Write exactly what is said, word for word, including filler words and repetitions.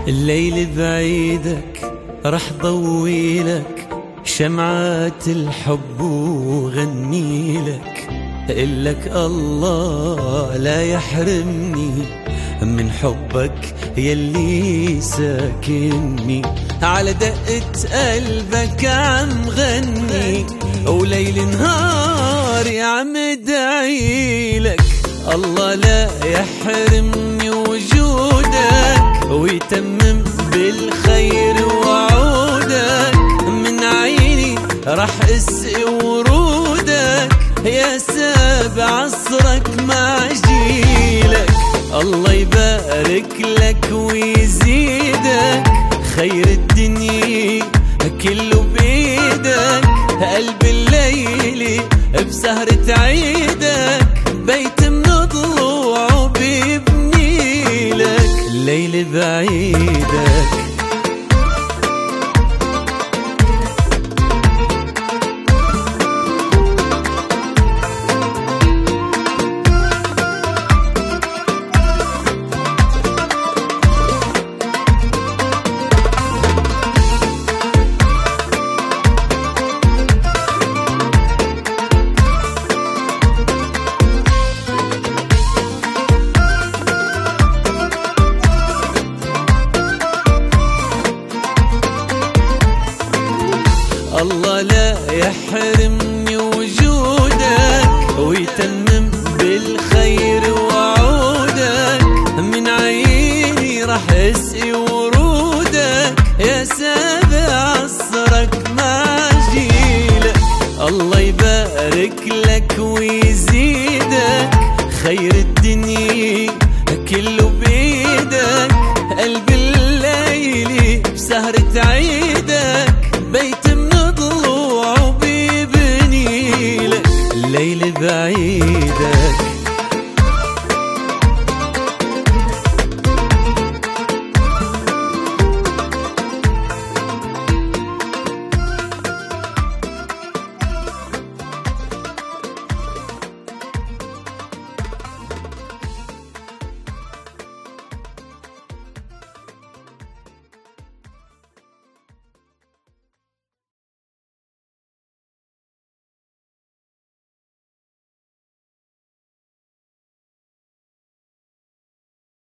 الليل بعيدك رح ضويلك شمعات الحب وغنيلك، إلك الله لا يحرمني من حبك يلي ساكنني. على دقة قلبك عم غني وليل نهاري عم ادعيلك، الله لا يحرمني وجودك ويتمم بالخير وعودك. من عيني رح اسقي ورودك يا سابع عصرك مع جيلك، الله يبارك لك ويزيدك، خير الدنيا كله بيدك. قلب الليل بسهرة عيدك بيت من ضلوعه بيبني لك، الليل بعيدك. الله لا يحرمني وجودك ويتمم بالخير وعودك. من عيني رح اسقي ورودك يا سابع عصرك مع جيلك، الله يبارك لك ويزيدك، خير الدنيا كله بيدك. قلب الليل بسهرة عيدك